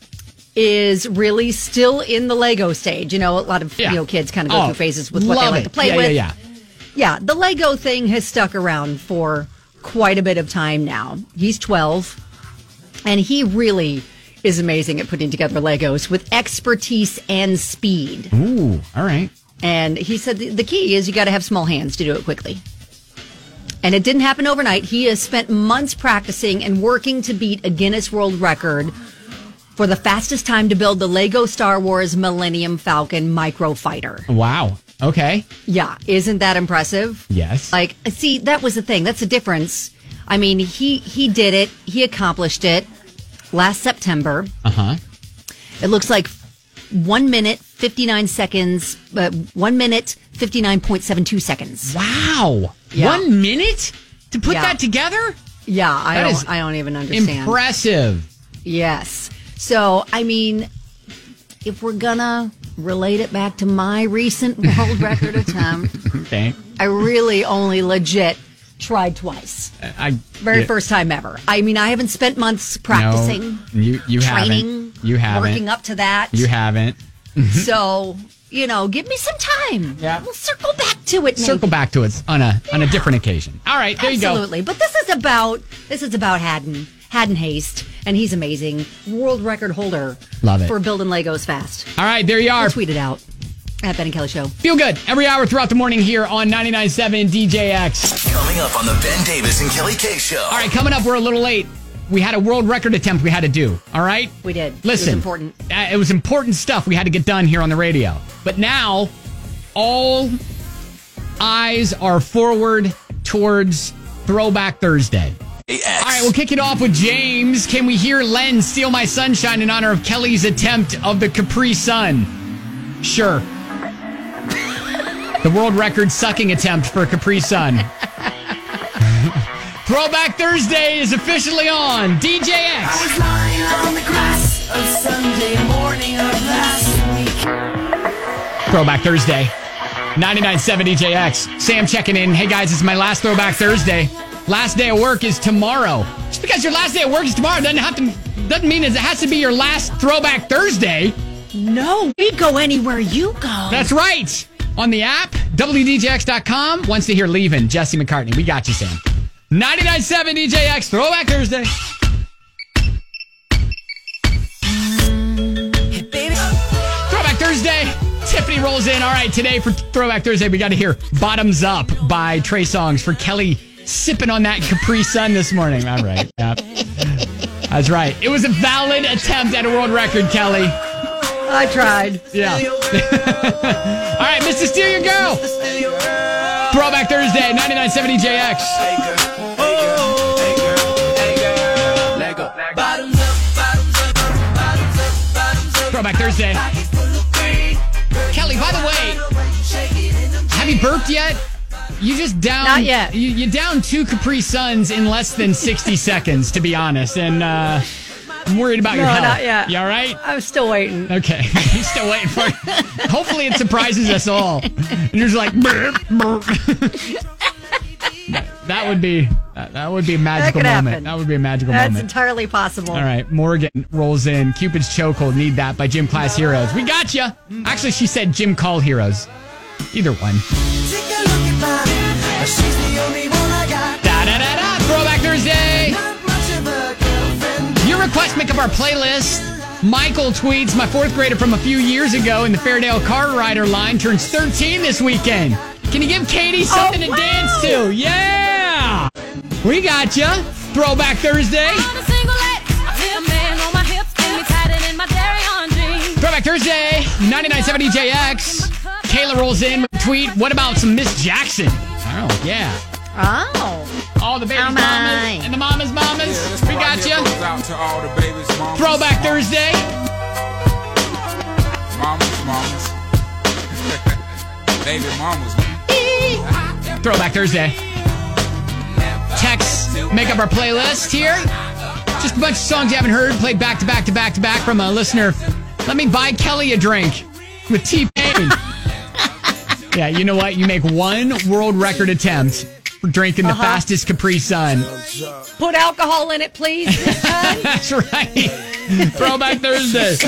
is really still in the Lego stage. You know, a lot of Yeah. you know kids kind of go Oh, through phases with what they love like it. to play Yeah, with. yeah, Yeah, the Lego thing has stuck around for quite a bit of time now. He's twelve, and he really is amazing at putting together Legos with expertise and speed. yeah. Ooh, all right. And he said the, the key is you got to have small hands to do it quickly. And it didn't happen overnight. He has spent months practicing and working to beat a Guinness World Record for the fastest time to build the Lego Star Wars Millennium Falcon microfighter. Wow. Okay. Yeah, isn't that impressive? Yes. Like, see, that was the thing. That's the difference. I mean, he he did it. He accomplished it last September. Uh huh. It looks like one minute, fifty-nine seconds, uh, one minute, fifty-nine point seven two seconds. Wow. Yeah. One minute to put Yeah. that together? Yeah, I That don't, is I don't even understand. Impressive. Yes. So, I mean, if we're gonna relate it back to my recent world record attempt, Okay. I really only legit tried twice. I Very yeah. first time ever. I mean, I haven't spent months practicing, No, you you training, haven't. You haven't. working up to that. You haven't. So, you know, give me some time. Yeah. We'll circle back to it. Maybe. Circle back to it on a on a different occasion. All right, there Absolutely. But this is about this is about Haddon. Haddon Haste, and he's amazing. World record holder. Love it. For building Legos fast. you go. All right, there you are. I'll tweet it out at Ben and Kelly Show. Feel good every hour throughout the morning here on ninety-nine point seven D J X. Coming up on the Ben Davis and Kelly K Show. All right, coming up, we're a little late. We had a world record attempt we had to do. All right? We did. Listen. It was important. Uh, it was important stuff we had to get done here on the radio. But now, all eyes are forward towards Throwback Thursday. X. All right, we'll kick it off with James. Can we hear Len Steal My Sunshine in honor of Kelly's attempt of the Capri Sun? Sure. The world record sucking attempt for Capri Sun. Throwback Thursday is officially on D J X. I was lying on the grass of Sunday morning of last week. Throwback Thursday. ninety-nine point seven D J X. Sam checking in. Hey guys, it's my last Throwback Thursday. Last day of work is tomorrow. Just because your last day of work is tomorrow doesn't have to doesn't mean it has to be your last Throwback Thursday. No, we go anywhere you go. That's right. On the app, W D J X dot com. Wants to hear Leavin', Jesse McCartney. We got you, Sam. ninety-nine point seven D J X, Throwback Thursday. Throwback Thursday. Tiffany rolls in. All right, today for Throwback Thursday, we got to hear Bottoms Up by Trey Songz for Kelly sipping on that Capri Sun this morning. All right. Yep. That's right. It was a valid attempt at a world record, Kelly. I tried. Yeah. All right, Mister Steal Your Girl. Throwback Thursday, ninety-nine point seven D J X. Throwback Thursday. Kelly, by the way, have you burped yet? You just down. Not yet. You, you down two Capri Suns in less than sixty seconds, to be honest. And uh, I'm worried about No, your health. not yet. You all right? I'm still waiting. Okay. He's still waiting for it. Hopefully it surprises us all. And you're just like, burp, burp. That would be that, that would be a magical That could moment. happen. That would be a magical That's moment. entirely possible. All right, Morgan rolls in. Cupid's Chokehold, Need That by Gym Class Heroes. We got you. Actually, she said Gym Call Heroes. Either one. Da da da da. Throwback Thursday. Your requests make up our playlist. Michael tweets, my fourth grader from a few years ago in the Fairdale Car Rider line turns thirteen this weekend. Can you give Katie something Oh, to wow. dance to? Yeah! We got you. Throwback Thursday. Throwback Thursday. ninety-nine point seven D J X. Kayla rolls in. Tweet, what about some Miss Jackson? Oh, yeah. Oh. All the babies' Oh, mamas my. and the mamas' mamas. We got you. Throwback Thursday. Mamas, mamas. Baby mamas. Throwback Thursday. Texts make up our playlist here. Just a bunch of songs you haven't heard, played back to back to back to back from a listener. Let me buy Kelly a drink with T-Pain. Yeah, you know what? You make one world record attempt for drinking the Uh-huh. fastest Capri Sun. Put alcohol in it, please. This time. That's right. Throwback Thursday.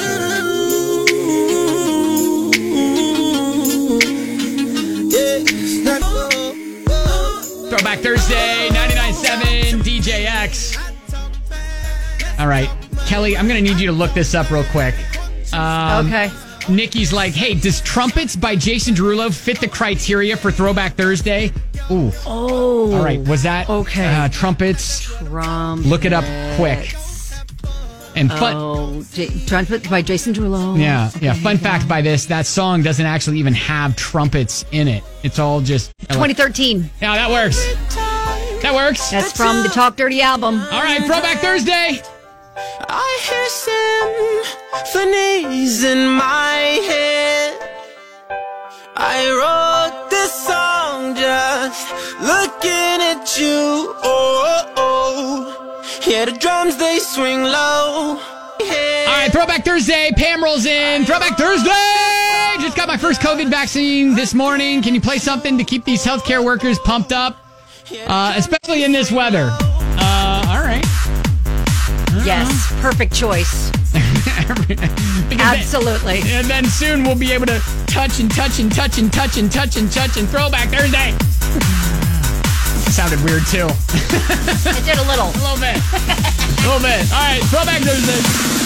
Throwback Thursday, ninety-nine point seven D J X. All right, Kelly, I'm going to need you to look this up real quick. Um, Okay. Nikki's like, hey, does Trumpets by Jason Derulo fit the criteria for Throwback Thursday? Ooh. Oh. All right, was that Okay. uh, Trumpets? Trumpets. Look it up quick. And fun. Oh, J- Trumpets by Jason Derulo. Yeah, yeah. Okay, Fun fact by this, that song doesn't actually even have trumpets in it. It's all just... twenty thirteen. Yeah, that works. That works. That's from the Talk Dirty album. All right, Throwback Thursday. I hear symphonies in my head. I wrote this song just looking at you. Oh, oh. Yeah, the drums, they swing low. All right, Throwback Thursday. Pam rolls in. Throwback Thursday. Just got my first COVID vaccine this morning. Can you play something to keep these healthcare workers pumped up, uh, especially in this weather? Uh, all right. Yes, perfect choice. Absolutely. Then, and then soon we'll be able to touch and touch and touch and touch and touch and touch and Throwback Thursday. Sounded weird too. It did a little. A little bit. A little bit. All right, Throwback Thursday.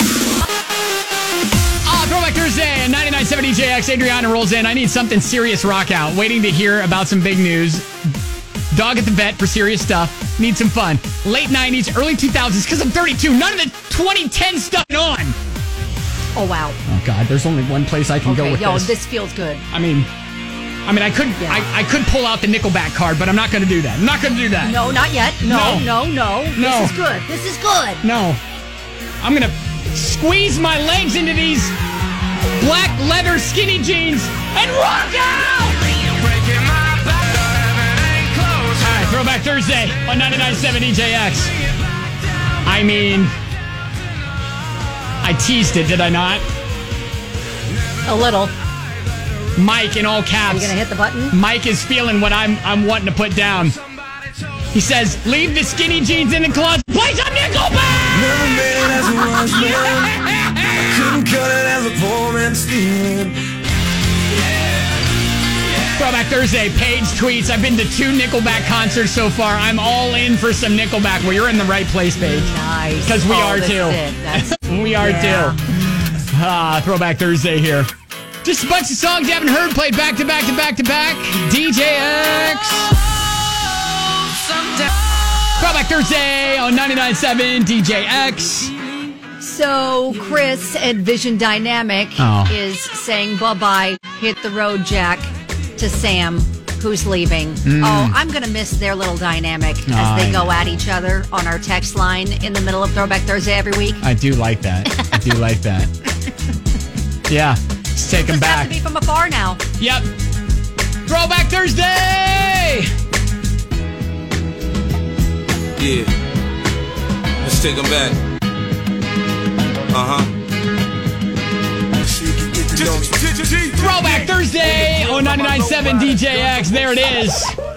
Ah, Throwback Thursday and ninety-nine point seven D J X. Adriana rolls in. I need something serious rock out. Waiting to hear about some big news. Dog at the vet for serious stuff. Need some fun. Late nineties, early two thousands, because I'm thirty-two. None of the twenty ten stuff on. Oh, wow. Oh, God. There's only one place I can go Okay, with yo, this. this feels good. I mean, I mean, I could, Yeah. I, I could pull out the Nickelback card, but I'm not going to do that. I'm not going to do that. No, not yet. No, no, no. No. This is good. This is good. No. I'm going to squeeze my legs into these black leather skinny jeans and rock out! All right, Throwback Thursday on ninety-nine point seven D J X. I mean, I teased it, did I not? A little. Mike in all caps. Are you going to hit the button? Mike is feeling what I'm I'm wanting to put down. He says, leave the skinny jeans in the closet. Play some Nickelback! Never made it as it was, man. Couldn't cut it as a poor man stealing. Throwback Thursday, Paige tweets, I've been to two Nickelback concerts so far. I'm all in for some Nickelback. Well, you're in the right place, Paige. Nice. Because we Oh, are this too. is it. That's- we are yeah. too. Ah, Throwback Thursday here. Just a bunch of songs you haven't heard played back to back to back to back. D J X. Throwback Thursday on ninety-nine point seven D J X. So, Chris at Vision Dynamic Oh. is saying bye-bye, hit the road, Jack, to Sam, who's leaving. Mm. Oh, I'm going to miss their little dynamic as I they go know. at each other on our text line in the middle of Throwback Thursday every week. I do like that. I do like that. Yeah. Let's take them Just have back. to be from afar now. Yep. Throwback Thursday! Yeah. Let's take them back. Uh-huh. Throwback Thursday on ninety-nine point seven D J X. There it is.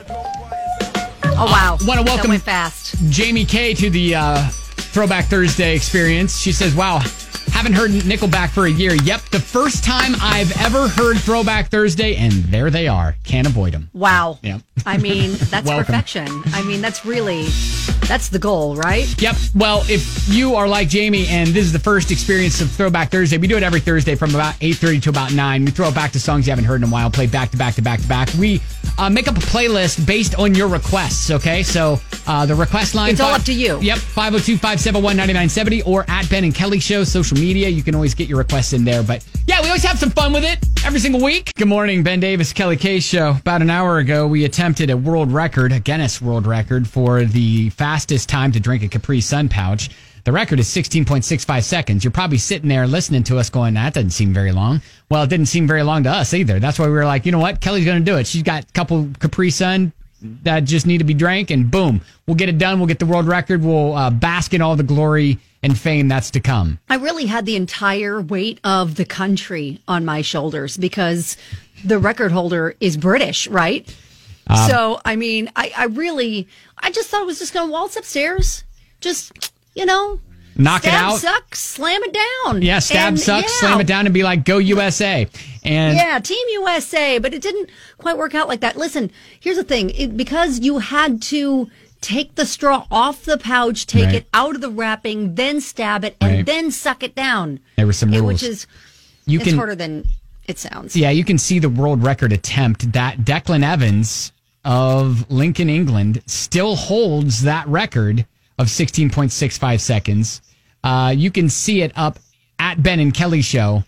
Oh, wow. I want to welcome that went fast. Jamie K to the uh, Throwback Thursday experience. She says, wow, haven't heard Nickelback for a year. Yep, the first time I've ever heard Throwback Thursday, and there they are. Can't avoid them. Wow. Yep. I mean, that's Welcome. perfection. I mean, that's really, that's the goal, right? Yep. Well, if you are like Jamie and this is the first experience of Throwback Thursday, we do it every Thursday from about eight thirty to about nine. We throw it back to songs you haven't heard in a while, play back to back to back to back. We uh, make up a playlist based on your requests, okay? So uh, the request line. It's all up to you. Yep. five oh two, five seven one, nine nine seven oh or at Ben and Kelly Show, social media. You can always get your requests in there. But yeah, we always have some fun with it every single week. Good morning, Ben Davis, Kelly K Show. About an hour ago, we attempted a world record, a Guinness World Record, for the fastest time to drink a Capri Sun pouch. The record is sixteen point six five seconds. You're probably sitting there listening to us going, that doesn't seem very long. Well, it didn't seem very long to us either. That's why we were like, you know what? Kelly's going to do it. She's got a couple Capri Sun that just need to be drank, and boom, we'll get it done. We'll get the world record. We'll uh, bask in all the glory and fame that's to come. I really had the entire weight of the country on my shoulders because the record holder is British, right? Um, so, I mean, I, I really, I just thought I was just going to waltz upstairs. Just, you know, knock stab, it out. suck, slam it down. Yeah, stab, and, suck, yeah. slam it down and be like, go U S A. And yeah, Team U S A, but it didn't quite work out like that. Listen, here's the thing. It, because you had to take the straw off the pouch, take Right. it out of the wrapping, then stab it, and Right. then suck it down. There were some It- rules. Which is, You it's can- harder than it sounds. Yeah, you can see the world record attempt that Declan Evans of Lincoln, England, still holds that record of sixteen point six five seconds. Uh, you can see it up at Ben and Kelly Show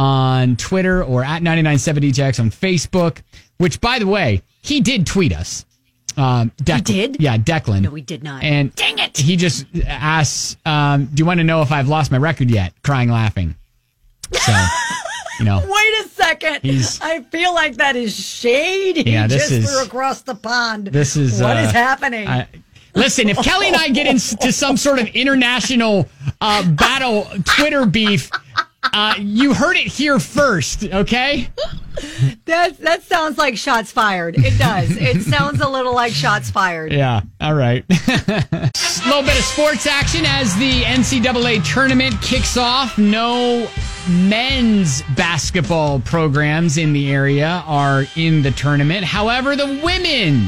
on Twitter or at ninety-nine point seven D J X on Facebook, which, by the way, he did tweet us. Um, Declan, He did? Yeah, Declan. No, he did not. And Dang it! He just asks, um, do you want to know if I've lost my record yet? Crying, laughing. So, you know. Wait a second. He's- I feel like that is shade he Yeah, this just is- threw across the pond. This is What uh, is happening? I, listen, if Kelly and I get into some sort of international uh, battle, Twitter beef, uh, you heard it here first, okay? that that sounds like shots fired. It does. It sounds a little like shots fired. Yeah, all right. A little bit of sports action as the N C double A tournament kicks off. No men's basketball programs in the area are in the tournament. However, the women,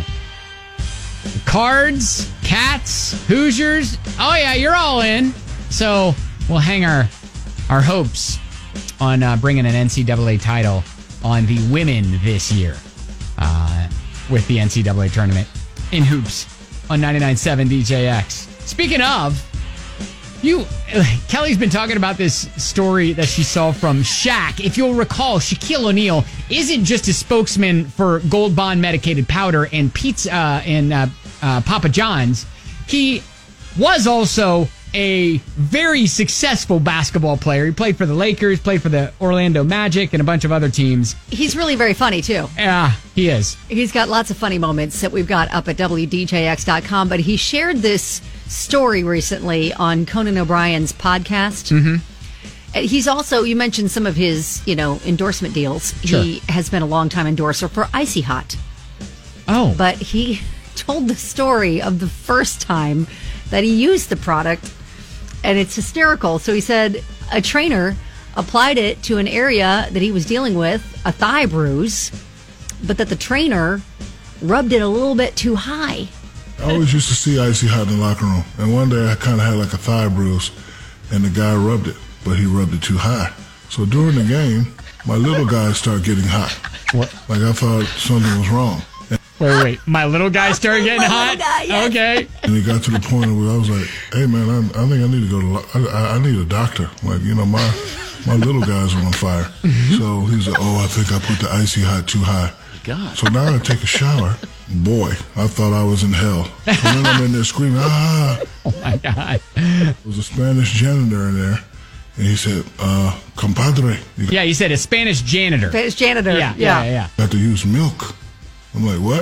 the Cards, Cats, Hoosiers, oh yeah, you're all in. So we'll hang our our hopes on uh, bringing an N C double A title on the women this year uh, with the N C double A tournament in hoops on ninety-nine point seven D J X. Speaking of, you, Kelly's been talking about this story that she saw from Shaq. If you'll recall, Shaquille O'Neal isn't just a spokesman for Gold Bond medicated powder and pizza uh, and uh, uh, Papa John's. He was also a very successful basketball player. He played for the Lakers, played for the Orlando Magic, and a bunch of other teams. He's really very funny, too. Yeah, he is. He's got lots of funny moments that we've got up at W D J X dot com, but he shared this story recently on Conan O'Brien's podcast. Mm-hmm. He's also, you mentioned some of his, you know, endorsement deals. Sure. He has been a longtime endorser for Icy Hot. Oh. But he told the story of the first time that he used the product, and it's hysterical. So he said a trainer applied it to an area that he was dealing with, a thigh bruise, but that the trainer rubbed it a little bit too high. I always used to see Icy Hot in the locker room, and one day I kind of had like a thigh bruise, and the guy rubbed it, but he rubbed it too high. So during the game, my little guy started getting hot. What? Like I thought something was wrong. Wait, wait. My little guy started getting My hot? little guy, yes. Okay. And it got to the point where I was like, hey, man, I, I think I need to go to, lo- I, I need a doctor. Like, you know, my my little guys are on fire. So he's like, oh, I think I put the Icy Hot too high. God. So now I take a shower. Boy, I thought I was in hell. So then I'm in there screaming, ah. Oh, my God. There was a Spanish janitor in there. And he said, uh, compadre, you Yeah, you said a Spanish janitor. Spanish janitor. Yeah, yeah, yeah. got to use milk. I'm like, what?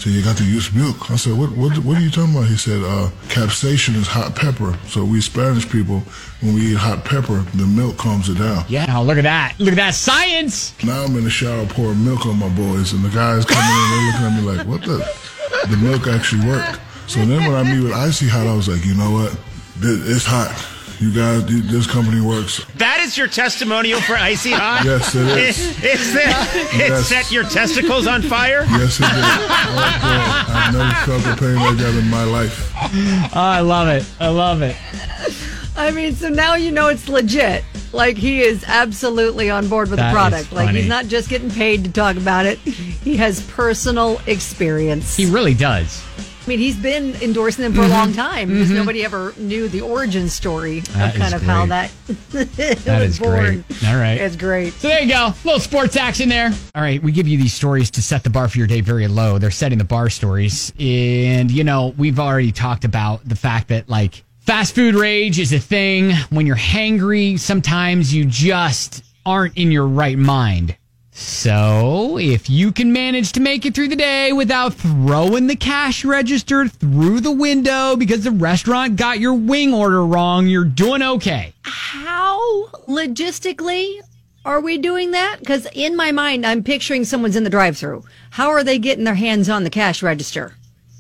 So you got to use milk. I said, what what, what are you talking about? He said, uh, capsaicin is hot pepper. So we Spanish people, when we eat hot pepper, the milk calms it down. Yeah, oh, look at that. Look at that science. Now I'm in the shower pouring milk on my boys, and the guys coming in, they're looking at me like, what the? The milk actually worked. So then when I meet with Icy Hot, I was like, you know what? It's hot. You guys, this company works. That is your testimonial for Icy Hot? Yes, it is. It, it's that, it Yes. set your testicles on fire? Yes, it did. Oh, boy. I've never felt the pain like that in my life. Oh, I love it. I love it. I mean, so now you know it's legit. Like, he is absolutely on board with That the product. is Like, funny. he's not just getting paid to talk about it. He has personal experience. He really does. I mean, he's been endorsing them for a long time because nobody ever knew the origin story That of kind is of how great. that, That was is born. great. All right. It's great. So there you go. Little sports action there. All right. We give you these stories to set the bar for your day very low. They're setting the bar stories. And, you know, we've already talked about the fact that, like, fast food rage is a thing. When you're hangry, sometimes you just aren't in your right mind. So, if you can manage to make it through the day without throwing the cash register through the window because the restaurant got your wing order wrong, you're doing okay. How logistically are we doing that? Because in my mind, I'm picturing someone's in the drive-thru. How are they getting their hands on the cash register?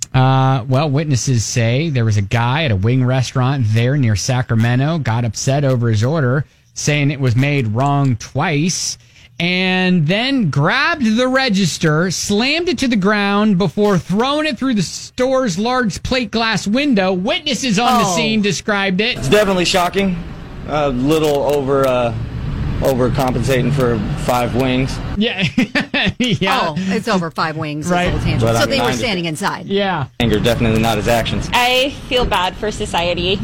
Uh, well, witnesses say there was a guy at a wing restaurant there near Sacramento, got upset over his order, saying it was made wrong twice, and then grabbed the register, slammed it to the ground before throwing it through the store's large plate glass window. Witnesses on the Oh. scene described it. It's definitely shocking. A little over uh, overcompensating for five wings. Yeah. yeah. Oh, it's over five wings. Right. Right. Tangent. But I So mean, they I were understand. standing inside. Yeah. Anger, definitely not his actions. I feel bad for society.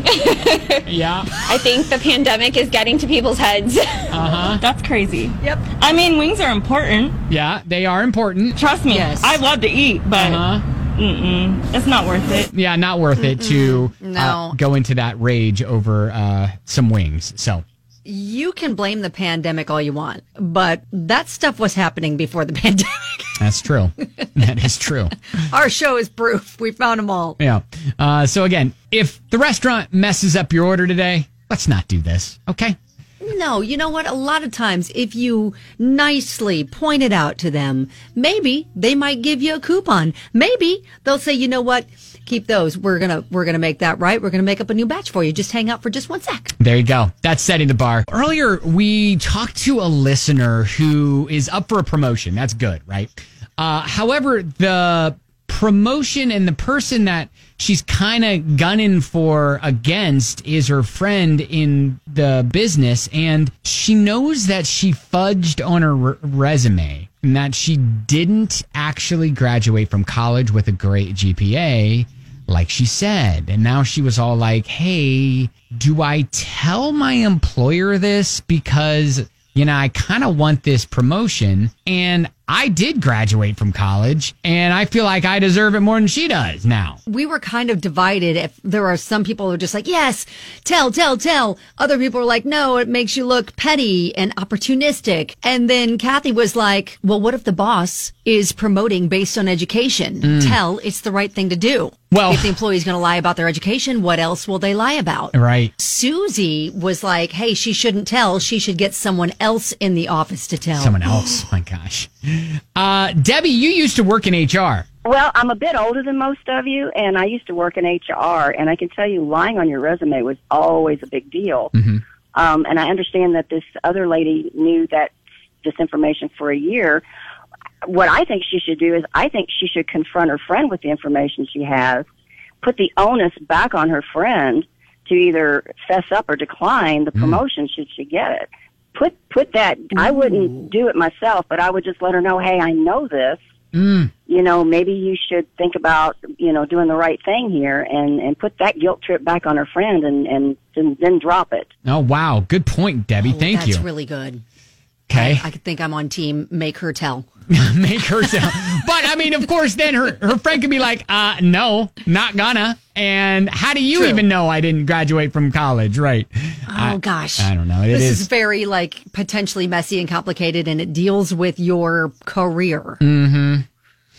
Yeah. I think the pandemic is getting to people's heads. Uh-huh. That's crazy. Yep. I mean, wings are important. Yeah, they are important. Trust me. Yes. I love to eat, but Uh-huh. mm-mm, it's not worth it. Yeah, not worth it to uh, No. go into that rage over uh, some wings. So, You can blame the pandemic all you want, but that stuff was happening before the pandemic. that's true. That is true. Our show is proof. We found them all. Yeah. Uh, so again, if the restaurant messes up your order today, let's not do this. Okay. No, you know what? A lot of times, if you nicely point it out to them, maybe they might give you a coupon. Maybe they'll say, you know what? Keep those. We're gonna we're gonna make that right. We're gonna make up a new batch for you. Just hang out for just one sec. There you go. That's setting the bar. Earlier, we talked to a listener who is up for a promotion. That's good, right? Uh, however, the promotion and the person that she's kind of gunning for against is her friend in the business, and she knows that she fudged on her r- resume and that she didn't actually graduate from college with a great G P A like she said. And now she was all like, hey, do I tell my employer this? Because, you know, I kind of want this promotion, and I did graduate from college, and I feel like I deserve it more than she does now. We were kind of divided. If there are some people who are just like, yes, tell, tell, tell. Other people are like, no, it makes you look petty and opportunistic. And then Kathy was like, well, what if the boss is promoting based on education? Mm. Tell it's the right thing to do. Well, if the employee's going to lie about their education, what else will they lie about? Right. Susie was like, hey, she shouldn't tell. She should get someone else in the office to tell. Someone else. My gosh. Uh, Debbie, you used to work in H R. Well, I'm a bit older than most of you, and I used to work in H R, and I can tell you lying on your resume was always a big deal. Mm-hmm. Um, and I understand that this other lady knew that this information for a year. What I think she should do is I think she should confront her friend with the information she has, put the onus back on her friend to either fess up or decline the promotion should she get it. Put put that, I wouldn't do it myself, but I would just let her know, hey, I know this. Mm. You know, maybe you should think about, you know, doing the right thing here and, and put that guilt trip back on her friend and, and, and then drop it. Oh, wow. Good point, Debbie. Oh, Thank that's you. That's really good. Okay. I, I could think I'm on team make her tell. Make her tell. But, I mean, of course, then her, her friend could be like, uh, no, not gonna. And how do you True. even know I didn't graduate from college? Right. Oh, I, gosh. I don't know. It this is. is very, like, potentially messy and complicated, and it deals with your career. Mm-hmm.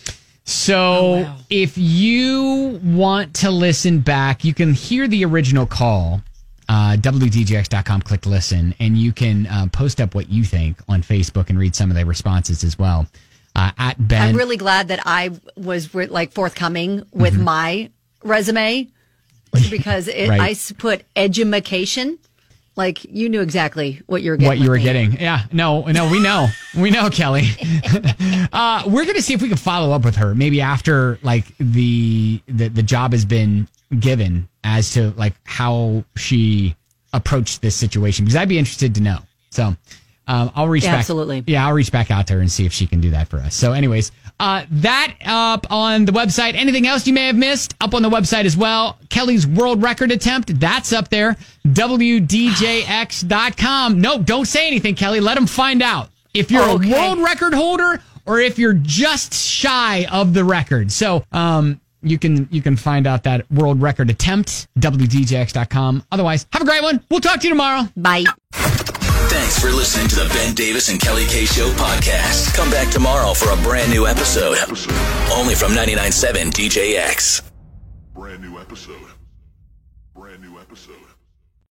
So if you want to listen back, you can hear the original call, uh, W D J X dot com, click listen, and you can uh, post up what you think on Facebook and read some of the responses as well. Uh, at Ben. I'm really glad that I was like forthcoming with Mm-hmm. my resume because it, Right. I s- put edumacation. Like you knew exactly what you were getting. What you were with me. getting. Yeah. No, no, we know. We know, Kelly. uh, we're going to see if we can follow up with her maybe after like the, the, the job has been given as to like how she approached this situation, because I'd be interested to know. So um, I'll reach Yeah, back. absolutely. Yeah, I'll reach back out to her and see if she can do that for us. So anyways, uh, that up on the website. Anything else you may have missed up on the website as well. Kelly's world record attempt, that's up there. W D J X dot com. No, don't say anything, Kelly. Let them find out if you're Okay. a world record holder or if you're just shy of the record. So um, you can you can find out that world record attempt, W D J X dot com. Otherwise, have a great one. We'll talk to you tomorrow. Bye. Thanks for listening to the Ben Davis and Kelly K Show podcast. Come back tomorrow for a brand new episode. Only from ninety-nine point seven D J X. Brand new episode. Brand new episode.